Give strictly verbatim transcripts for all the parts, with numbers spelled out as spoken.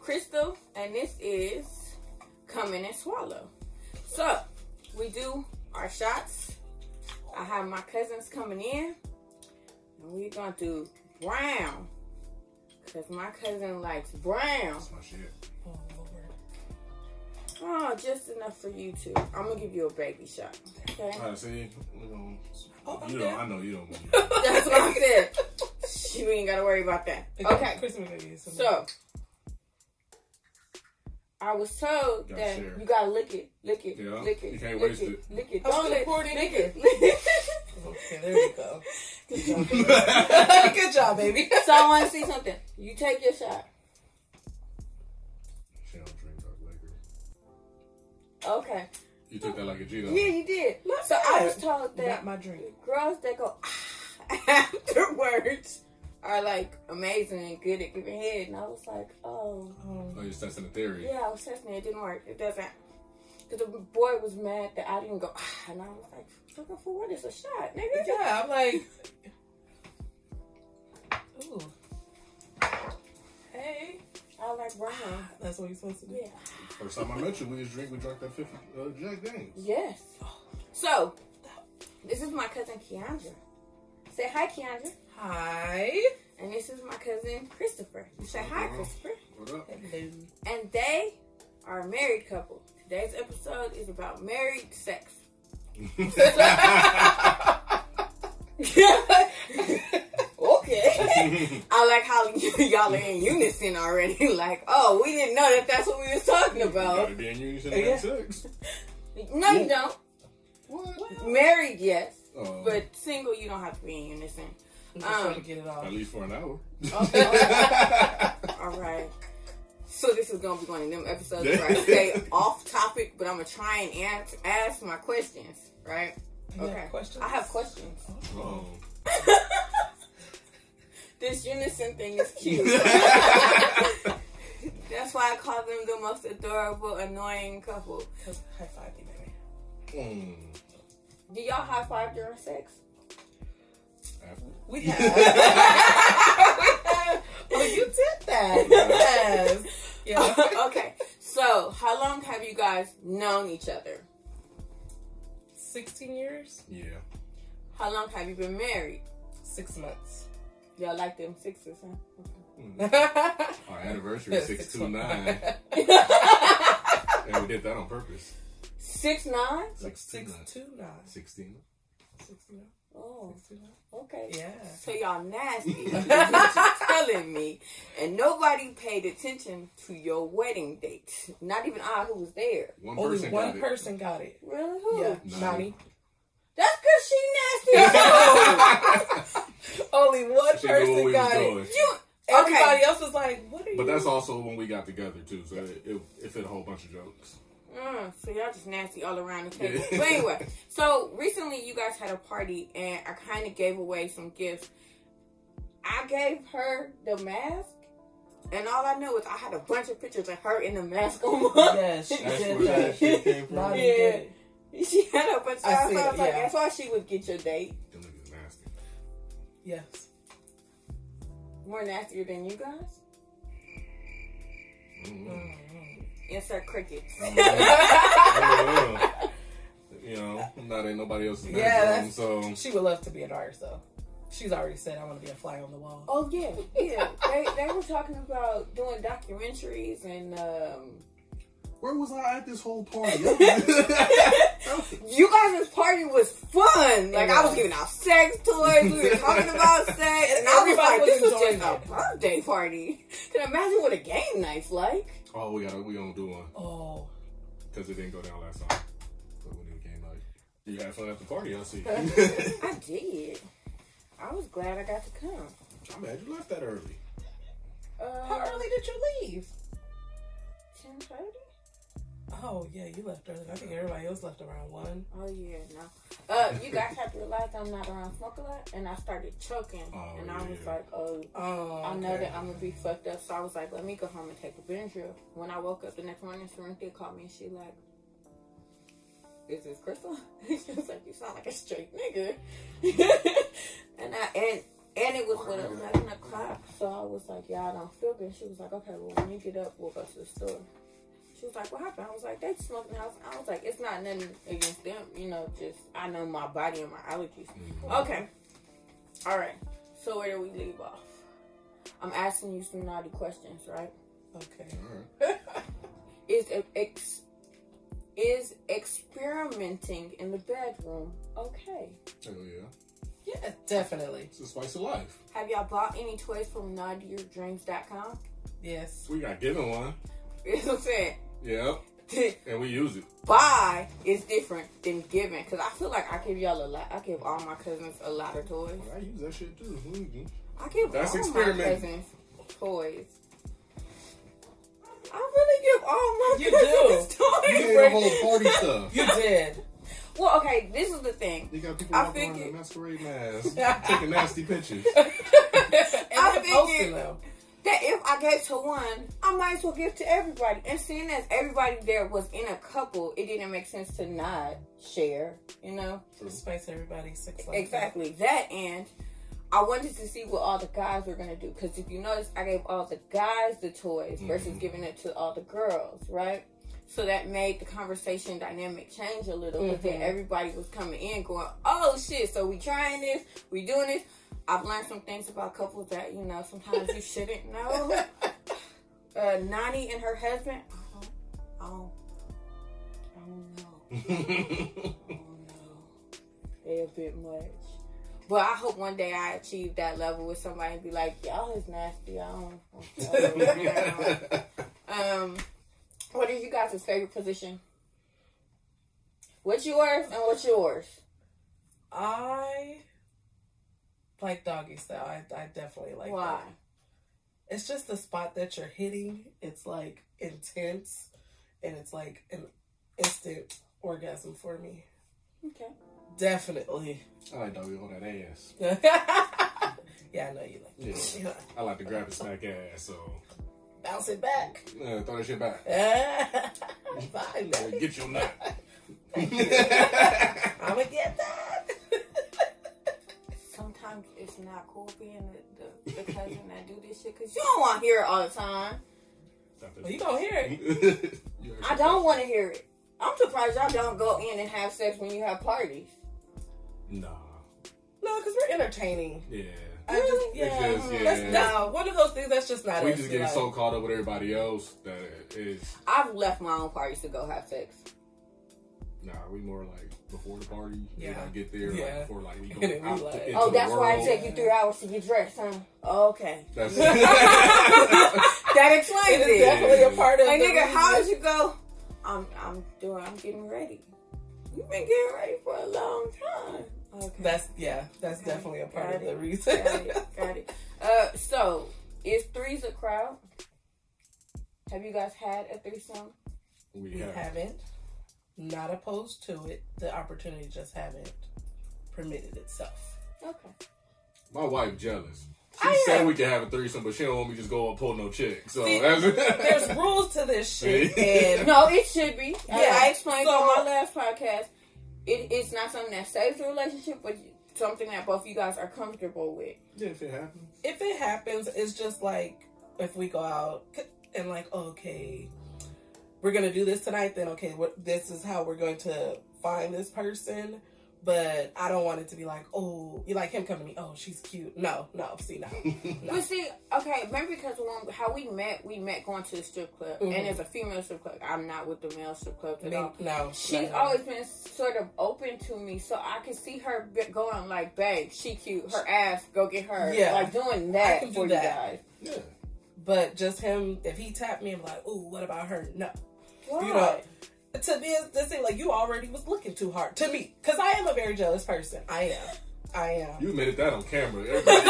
Crystal, and this is Come In and Swallow. So, we do our shots. I have my cousins coming in, and we're going to do brown, because my cousin likes brown. That's my shit. Oh, Lord. Oh, just enough for you two. I'm going to give you a baby shot, okay? All right, see, we gonna, Oh, you okay. don't, I know you don't. That's what I said. She, we ain't got to worry about that. Okay, Christmas baby. so I was told Gotta that share. you gotta lick it, lick it, Yeah, lick it, you can't lick waste it, it. lick it. I'm Don't gonna lick, pour it in lick again. it. Lick it. Okay, there you go. Good job, baby. Good job, baby. So I want to see something. You take your shot. She don't drink dark liquor. Okay. You took that like a G though. Yeah, you did. Not So I bad. was told that Not my drink. girls that go afterwards are like amazing and good at giving head, and I was like, oh. Um, Oh, you're testing the theory. Yeah, I was testing it. It didn't work. It doesn't. Because the boy was mad that I didn't go, ah, and I was like, looking for what is a shot, nigga? yeah, I'm like, ooh. Hey. I like brown. That's what you're supposed to do. Yeah. First time I met you, we just drink. We drank that fifty uh, Jack Daniels. Yes. So, this is my cousin Keandra. Say hi, Keandra. Hi. And this is my cousin Christopher. Say hi, Christopher. What up? Hello. And they are a married couple. Today's episode is about married sex. Okay. I like how y'all are in unison already. Like, oh, we didn't know that that's what we was talking You about. gotta be in unison to Yeah. have sex. No, you don't. What? Married, yes. Oh, But single, you don't have to be in unison. I'm just Um, trying to get it off. at least for an hour. Okay. All right. So this is gonna be one of them episodes where I stay off topic, but I'm gonna try and answer, ask my questions. Right? You have Okay. questions? I have questions. Oh. This unison thing is cute. That's why I call them the most adorable, annoying couple. Cause high five me, baby. Mm. Do y'all high five during sex? After. We have. We have. Oh, you did that. Yes. Yeah. Okay. So, how long have you guys known each other? Sixteen years. Yeah. How long have you been married? Six months. Y'all like them sixes, huh? Mm. Our anniversary is six two nine, and we did that on purpose. Six nine? Six two nine. Sixteen. Sixteen. Oh, Sixteen. okay. Yeah. So y'all nasty. Is what you're telling me. And nobody paid attention to your wedding date. Not even I, who was there. One Only person one got it. person got it. Really? Who? Yeah. Nani. Nani. That's because she nasty. Only one She knew what we person was got doing. it. You. Everybody Okay. else was like, "What are you?" But that's also when we got together too, so it, it, it fit a whole bunch of jokes. Mm, so y'all just nasty all around the table. Yeah. But anyway, so recently you guys had a party and I kind of gave away some gifts. I gave her the mask, and all I know is I had a bunch of pictures of her in the mask on my. Yes, she That's did where that that. shit came from. Nani Yeah. did it. She had a bunch. I I, see so I it, was like, yeah. that's why she would get your date. Them niggas nasty. Yes. More nastier than you guys. Mm-hmm. Insert crickets. Uh, you know, not in nobody else's Yeah, bedroom, so She would love to be an artist, though. She's already said, "I want to be a fly on the wall." Oh yeah, yeah. they they were talking about doing documentaries and um. where was I at this whole party? You guys' party was fun. Like, I was giving out sex toys. We were talking about sex. And I was Everybody like, was this was enjoying just a it. birthday party. Can you imagine what a game night's like? Oh, we gotta we gonna do one Oh. because it didn't go down last time. But when it came out, you had fun at the party. I see. I did. I was glad I got to come. I'm mad you left that early. Uh, How early did you leave? ten thirty? Oh, yeah, you left early. I think everybody else left around one. Oh, yeah, no. Uh, you guys have to realize I'm not around smoke a lot. And I started choking. Oh, and I was yeah. like, oh. Oh, I know okay. that I'm gonna be fucked up, so I was like, let me go home and take a Benadryl. When I woke up the next morning, Serenity called me and she like, is this Crystal? She was like, you sound like a straight nigga. and I and And it was with eleven o'clock, so I was like, yeah, I don't feel good. She was like, okay, well, when you get up, we'll go to the store. She was like, what happened? I was like, they smoke in the house. I was like, it's not nothing against them, you know, just I know my body and my allergies. Mm-hmm. Okay. All right. So where do we leave off? I'm asking you some naughty questions, right? Okay. All right. Is ex is experimenting in the bedroom okay? Hell yeah. Yeah, definitely. It's the spice of life. Have y'all bought any toys from naughtier dreams dot com? Yes. We got given one. You know what I'm saying? Yep. And we use it. Buy is different than giving. Because I feel like I give y'all a lot. I give all my cousins a lot of toys. I use that shit too. Mm-hmm. I give That's all my cousins toys. I really give all my You cousins do. toys. You did a whole party stuff. You did. Well, okay, this is the thing. You got people I walking around in figured- masquerade masks, taking nasty pictures. And I they're figured- posting them. That if I gave to one, I might as well give to everybody. And seeing as everybody there was in a couple, it didn't make sense to not share, you know? Spice everybody six like Exactly. That and I wanted to see what all the guys were going to do. Because if you notice, I gave all the guys the toys versus Mm-hmm. giving it to all the girls, right? So that made the conversation dynamic change a little. But then Mhm. everybody was coming in going, oh shit, so we trying this, we doing this. I've learned some things about couples that, you know, sometimes you shouldn't know. Uh, Nani and her husband, I don't, I don't, I don't know. I don't know. They a bit much. But I hope one day I achieve that level with somebody and be like, y'all is nasty. I don't, I don't Um, what is you guys' favorite position? What's yours and what's yours? I like doggy style. I, I definitely like Why? that. It's just the spot that you're hitting. It's like intense, and it's like an instant orgasm for me. Okay. Definitely. I like doggy on that ass. Yeah, I know you like Yeah. that. Yeah. I like to grab and smack ass, so Bounce it back. uh, throw that shit back. Fine, Uh, Get your nut. I'm gonna get that. Sometimes it's not cool being the, the, the cousin that do this shit because you don't want to hear it all the time. Well, you gonna hear it. I don't want to hear it. I'm surprised y'all don't go in and have sex when you have parties. Nah. No, because we're entertaining. Yeah. I just, Really? yeah. It's just, yeah. That's, that's one of those things that's just not We us, just you get know? so caught up with everybody else that it is. I've left my own parties to go have sex. Nah, we more like before the party. Yeah. We like get there Yeah. like before like we And go then we out like- to, into Oh, the that's why it world. take you three hours to get dressed, huh? Oh, okay. That's That explains It is it. definitely a part of Like, the nigga, how reason. did you go? I'm, I'm doing, I'm getting ready. You've been getting ready for a long time. Okay. That's, yeah, that's Okay. definitely a part Got of it. the reason. Got it. Got it. Uh, so, is threes a crowd? Have you guys had a threesome? we We have. haven't. Not opposed to it. The opportunity just haven't permitted itself. Okay. My wife jealous. She I said am. we could have a threesome, but she don't want me to just go and pull no chick. So See, that's There's rules to this shit. See? And No, it should be. Yeah. Yeah, I explained So- on my last podcast. It, it's not something that saves the relationship, but something that both you guys are comfortable with. Yeah, if it happens. if it happens, it's just like if we go out and like, okay, we're gonna do this tonight. Then okay, what this is how we're going to find this person. But I don't want it to be like, oh, you like him coming to me. Oh, she's cute. No, no, see, no. no. But see, okay, maybe because when, how we met, we met going to the strip club. Mhm. And as a female strip club, I'm not with the male strip club at Me- all. no, She's no, no. always been sort of open to me, so I can see her be- going like, babe, she cute, her ass, go get her. Yeah. Like doing I that can for do you that. guys. Yeah. But just him, if he tapped me, I'm like, ooh, what about her? No. Why? You know, to me, to say like you already was looking too hard to me, because I am a very jealous person. I am. I am. You admitted that on camera. Everybody-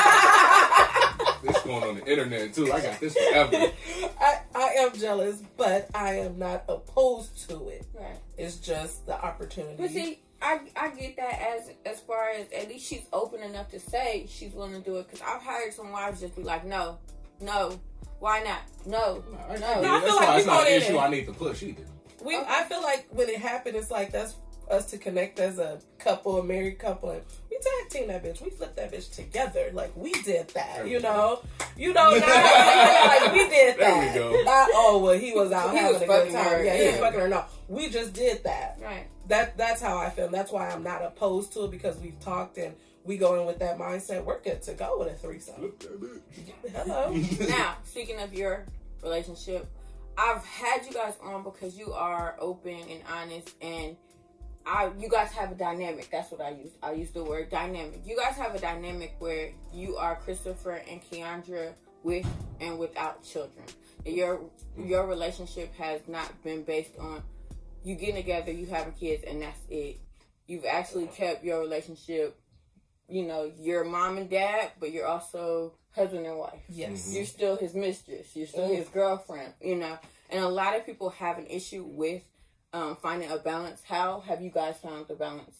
This going on the internet too. I got this forever. I, I am jealous, but I am not opposed to it. Right. It's just the opportunity. But see, I I get that as as far as at least she's open enough to say she's willing to do it. Because I've hired some wives just be like, no, no, why not? No, I, no. I, No, I that's feel like why we it's not going an in issue there. I need to push either. we, Okay. I feel like when it happened, it's like that's us to connect as a couple, a married couple, and we tag team that bitch. We flipped that bitch together. Like, we did that, you know? You know, not, like, we did that. There we go. Not, oh, well, he was out He having was a good fucking time. her. Yeah, he was Yeah. fucking her. No, we just did that. Right. That That's how I feel. That's why I'm not opposed to it, because we've talked and we go in with that mindset. We're good to go with a threesome. Flip that bitch. Hello. Now, speaking of your relationship, I've had you guys on because you are open and honest, and I you guys have a dynamic. That's what I use. I use the word dynamic. You guys have a dynamic where you are Christopher and Keandra with and without children. Your your relationship has not been based on you getting together, you having kids, and that's it. You've actually kept your relationship, you know, you're mom and dad, but you're also husband and wife. Yes. You're still his mistress. You're still Mm. his girlfriend, you know. And a lot of people have an issue with um, finding a balance. How have you guys found the balance?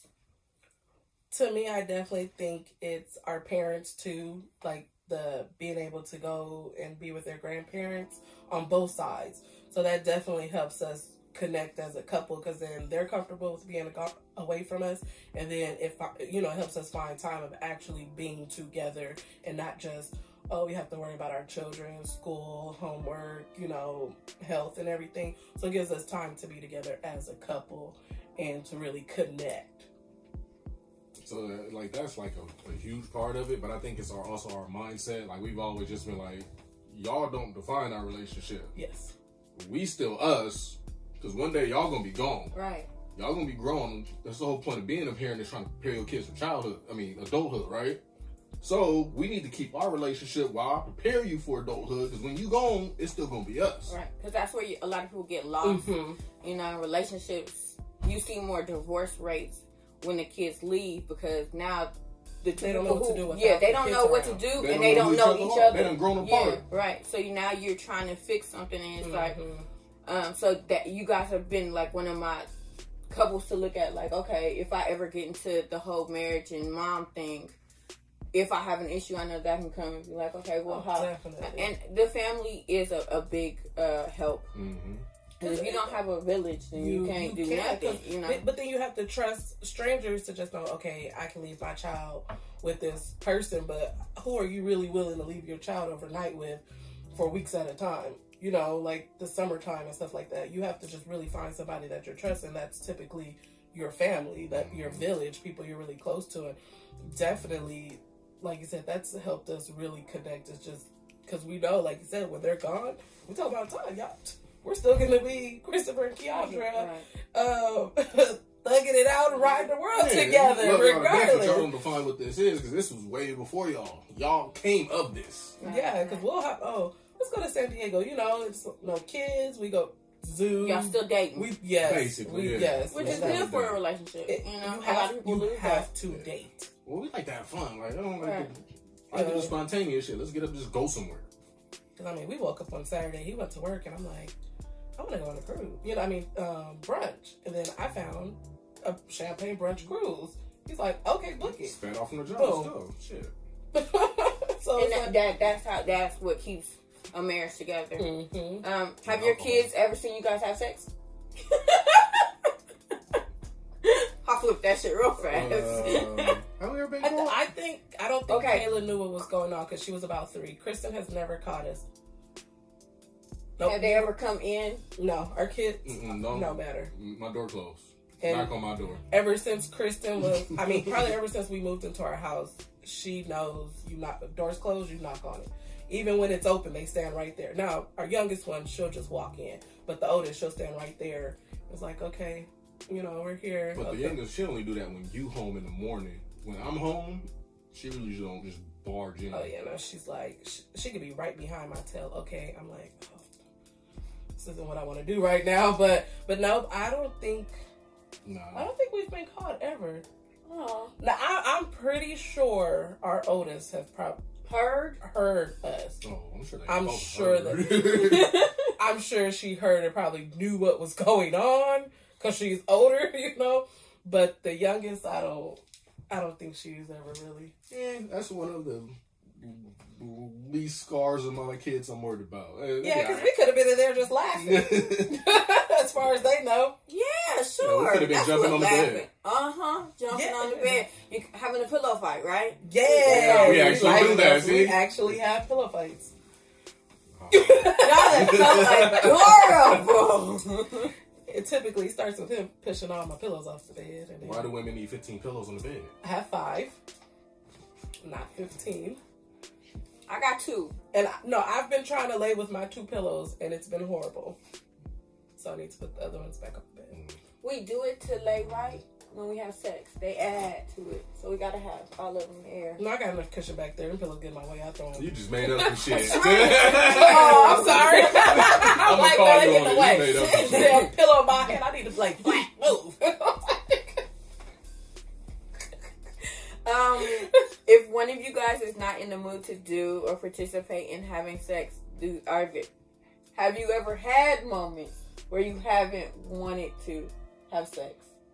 To me, I definitely think it's our parents too, like the being able to go and be with their grandparents on both sides. So that definitely helps us connect as a couple, because then they're comfortable with being ag- away from us, and then if you know, it helps us find time of actually being together and not just, oh, we have to worry about our children, school, homework, you know, health and everything. So it gives us time to be together as a couple and to really connect. So, uh, like, that's like a, a huge part of it, but I think it's our, also our mindset. Like, we've always just been like, y'all don't define our relationship. Yes. We still us, because one day y'all gonna be gone. Right. Y'all gonna be grown. That's the whole point of being a parent, is trying to prepare your kids for childhood. I mean, adulthood, right? So we need to keep our relationship while I prepare you for adulthood, because when you gone, it's still gonna be us. Right. Because that's where you, a lot of people get lost. Mm-hmm. You know, in relationships, you see more divorce rates when the kids leave, because now the two They don't know people what to who- do without yeah, they the don't kids know what to around. do, They and don't they know don't each know other each are. other. They done grown apart. Yeah, right. So you now you're trying to fix something, and it's like, Mhm. um, so that you guys have been like one of my couples to look at. Like, okay, if I ever get into the whole marriage and mom thing, if I have an issue, I know that can come and be like, okay, well, Oh, how? definitely. And the family is a, a big uh, help. Mm-hmm. Because if you don't have a village, then you, can't do can't, nothing. 'cause- You know. But, but then you have to trust strangers to just know, okay, I can leave my child with this person, but who are you really willing to leave your child overnight with for weeks at a time? You know, like the summertime and stuff like that. You have to just really find somebody that you're trusting. That's typically your family, that your village, people you're really close to. And definitely, like you said, that's helped us really connect. It's just because we know, like you said, when they're gone, we talk about time, y'all. We're still going to be Christopher and Keandra, Right. um, thugging it out and riding the world Yeah, together, love y'all to death, but Y'all regardless. don't define what this is, because this was way before y'all. Y'all came of this. Yeah, because we'll have, oh, let's go to San Diego. You know, it's no kids. We go zoo. Y'all still dating. We, yes. Basically, we, yeah. yes. Which we is have- good for a relationship. It, you know, you a lot have, of people you lose have that. to Yeah. date. Well, we like to have fun. Like, I don't like Right. to, I like to do Yeah. spontaneous shit. Let's get up and just go somewhere. Because, I mean, we woke up on Saturday. He went to work, and I'm like, I want to go on a cruise. You know, I mean, um, brunch. And then I found a champagne brunch cruise. He's like, okay, book it. Fed off from the job. Boom. Let's go. Shit. So And it's that, like, that that's how that's what keeps a marriage together. mhm. Um, have No your alcohol. kids ever seen you guys have sex? I flipped that shit real fast. Uh, have we ever been I, caught? I think I don't think Okay. Kayla knew what was going on because she was about three. Kristen has never caught us. Nope. Have they ever come in? No, our kids Mm-mm, no. no matter. My door closed. And- Knock on my door. Ever since Kristen was, I mean, probably ever since we moved into our house, she knows you knock. Doors closed, you knock on it. Even when it's open, they stand right there. Now, our youngest one, she'll just walk in, but the oldest, she'll stand right there. It's like, okay, you know, we're here. But okay. the youngest, she only do that when you home in the morning. When I'm home, she really just don't just barge in. Oh yeah, no, she's like, she, she could be right behind my tail. Okay, I'm like, oh, this isn't what I want to do right now. But, but no, I don't think, I Nah. don't think we've been caught ever. Oh, Now, I, I'm pretty sure our oldest have probably heard? heard us. Oh, I'm sure they I'm both sure heard. I'm sure she heard and probably knew what was going on because she's older, you know. But the youngest, I don't, I don't think she's ever really. Yeah, that's one of the least scars of my kids I'm worried about. Yeah, because we could have been in there just laughing. As far as they know. Yeah, sure. Yeah, we could have been That's jumping what on the laughing. bed. Uh-huh. Jumping Yeah. on the bed. You having a pillow fight, right? Yeah. We actually like do that, us. see? We actually have pillow fights. Y'all are so adorable. It typically starts with him pushing all my pillows off the bed. And then Why do women need fifteen pillows on the bed? I have five, not fifteen. I got two. And I, no, I've been trying to lay with my two pillows, and it's been horrible. So I need to put the other ones back on the bed. We do it to lay right when we have sex. They add to it. So we gotta have all of them there. No, I got enough cushion back there. Them pillows get in my way. I throw them. You just made up some shit. Oh, I'm sorry. I'm gonna like, call let you it on get it. the way. You made up some shit. Damn pillow in my head. I need to like flat move. Um, if one of you guys is not in the mood to do or participate in having sex, do are there- have you ever had moments where you haven't wanted to have sex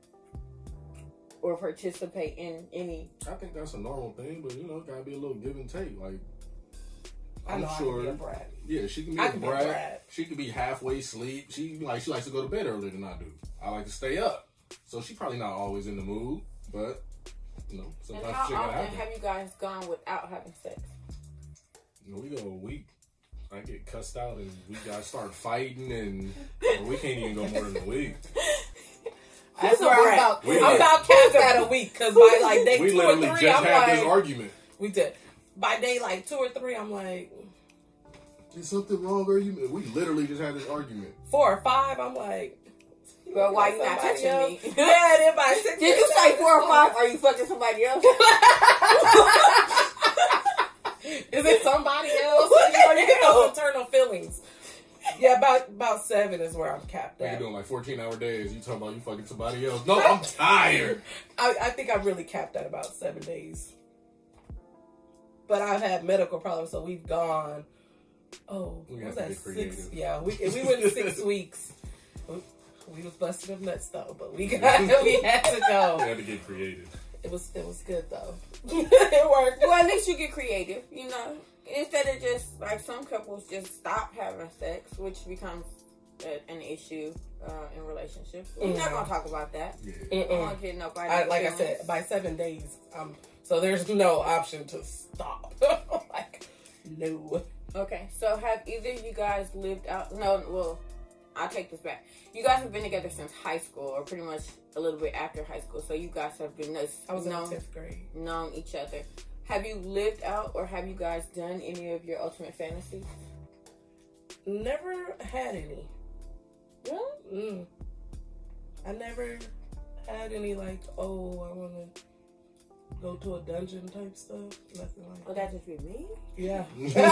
or participate in any? I think that's a normal thing, but you know, gotta be a little give and take. Like, I I'm know sure. I can be a brat. Yeah, she can be I a can be a brat. brat. She can be halfway asleep. She like she likes to go to bed earlier than I do. I like to stay up, so she's probably not always in the mood. But you know, And sometimes how shit gotta often happen. have you guys gone without having sex? You know, we go a week. I get cussed out, and we gotta start fighting, and well, we can't even go more than a week. That's a where I'm brat? about. We- I'm about capped at a week because by like day We two or literally three, just I'm had like, this argument. we did. By day like two or three, I'm like, Is something wrong, or you? We literally just had this argument. four or five, I'm like, Girl, why you not somebody touching else? me? Yeah, then by six. Did you say four or five? Are you fucking somebody else? Is it somebody else? You know, you get those internal feelings. Yeah, about about seven is where I'm capped Like at. you're doing like fourteen hour days. You talking about you fucking somebody else? No, I'm tired. I, I think I'm really capped at about seven days. But I've had medical problems, so we've gone. Oh, We what have was to that get six? creative. Yeah, we we went six weeks. We, we was busting up nuts though, but we got we had to We go. had to get creative. It was it was good though. It worked. Well, at least you get creative, you know. Instead of just, like, some couples just stop having sex, which becomes a, an issue uh, in relationships. We're not going to talk about that. Yeah. I don't Mm-mm. want to get nobody. I, like I feelings. said, by seven days, um, so there's no option to stop. Like, no. Okay, so have either of you guys lived out? No, well, I'll take this back. You guys have been together since high school, or pretty much a little bit after high school. So you guys have been I was in known, tenth grade. known each other. Have you lived out, or have you guys done any of your ultimate fantasies? Never had any. Really? Mm. I never had any like, oh, I want to go to a dungeon type stuff. Nothing like Oh, that just be me? Yeah.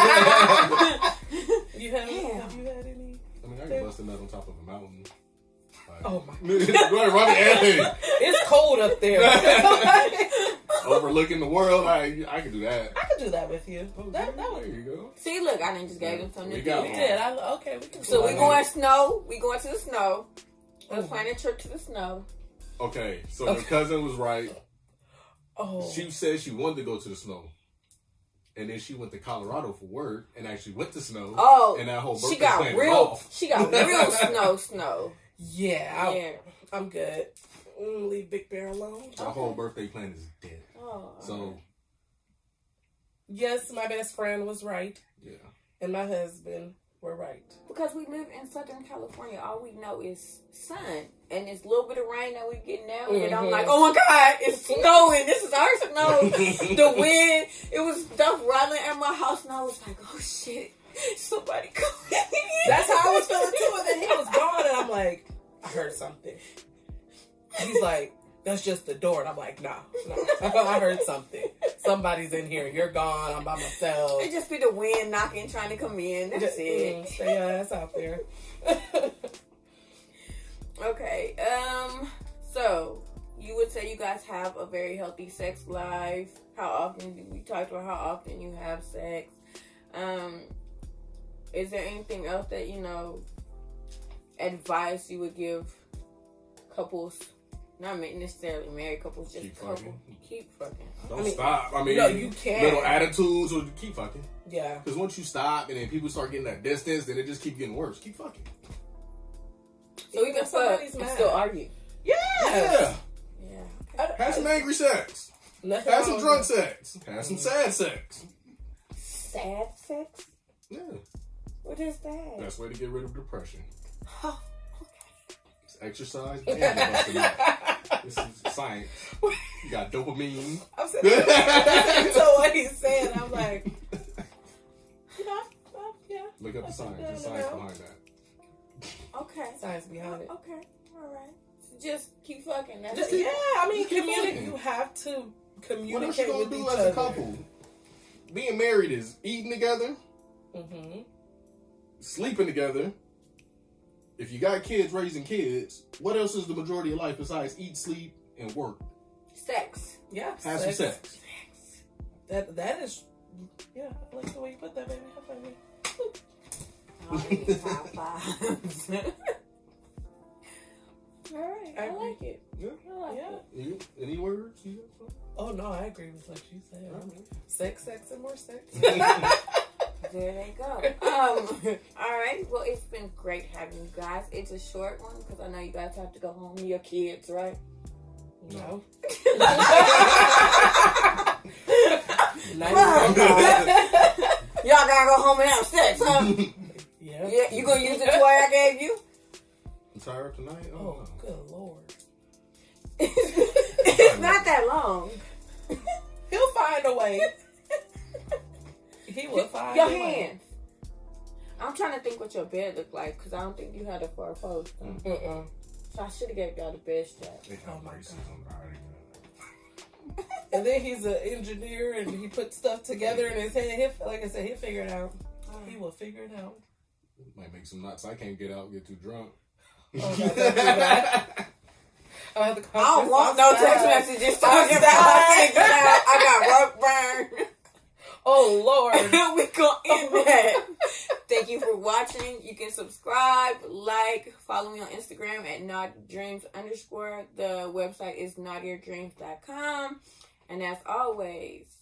You have, Yeah. have you had any? I mean, I can bust a nut on top of a mountain. Like, Oh my! Go ahead, Robbie. Hey, It's cold up there. I overlooking the world. I I can do that. could do that with you. Oh, That, that there would. you go. See, look, I done just gave them something We to got do. We one. did. I, okay, we can. So do we that. going snow. We going to the snow. Let's Oh. plan a trip to the snow. Okay, so your cousin was right. Oh, She said she wanted to go to the snow, and then she went to Colorado for work and actually went to snow. Oh, and that whole birthday she got plan is real. off. She got real snow. Snow. yeah. I, Yeah. I'm good. Mm, leave Big Bear alone. That whole birthday plan is dead. Oh. So Yes, my best friend was right, yeah, and my husband were right. Because we live in Southern California, all we know is sun. And this little bit of rain that we get now, and I'm Mhm. like, oh my God, it's snowing. This is our snow. The wind, it was stuff rattling at my house, and I was like, oh shit, somebody coming. That's how I was feeling too. And then he was gone, and I'm like, I heard something. He's like, that's just the door. And I'm like, nah, no. I heard something. Somebody's in here. You're gone. I'm by myself. It just be the wind knocking, trying to come in. That's Mm, it. stay your ass out there. Okay. Um. So you would say you guys have a very healthy sex life. How often do we talked about how often you have sex? Um. Is there anything else that you know? Advice you would give couples not necessarily married couples, just Keep couple. fucking. Keep fucking. Don't I mean, stop. I mean, no, you can't. Little attitudes or keep fucking. Yeah. Because once you stop and then people start getting that distance, then it just keep getting worse. Keep fucking. So we can fuck Somebody's and mad. still argue. Yeah. Yeah. Yeah. Okay. Have some angry sex. Nothing Have some wrong drunk with sex. Have some sad sex. Sad sex? Yeah. What is that? Best way to get rid of depression. Oh, It's exercise and busting out. This is science. You got dopamine. I'm sitting there listening to what he's saying. I'm like, you know, well, yeah. Look up the science. There's science behind that. okay. Science behind it. Okay. All right. So just keep fucking. That's Just it. keep- Yeah, I mean, Just keep communicate. fucking. You have to What else you communicate gonna with do each as other. a couple? Being married is eating together, Mm-hmm. sleeping together. If you got kids, raising kids, what else is the majority of life besides eat, sleep, and work? Sex. Yeah. Have some sex. That that is. Yeah, I like the way you put that, baby. High five me. All right. High fives. All right. I, I agree. like it. Yeah. I like Yeah. it. You, any words? You got something? Oh no, I agree with what you said. Sex, sex, and more sex. There they go. Um, all right. Well, it's been great having you guys. It's a short one because I know you guys have to go home to your kids, right? No. Y'all gotta go home and have sex, huh? Yeah. Yeah, you gonna use the toy I gave you? You tired tonight? Oh, Oh, good lord. It's not that long. He'll find a way. He will find Your a way. hands. I'm trying to think what your bed looked like because I don't think you had a four post. Mm. Mm-mm. So I should have gave y'all the bed strap. They Oh have my braces God. on the And then he's an engineer and he puts stuff together in his head. He'll, like I said, he'll figure it out. He will figure it out. Might make some nuts I can't get out, get too drunk. Oh, no, don't do that. I'll have to call I don't Chris want no outside. text messages talking about I can't get out. I got rope burn. Oh, Lord. We gonna end that. Thank you for watching. You can subscribe, like, follow me on Instagram at naughtydreams underscore. The website is naughtier dreams dot com. And as always,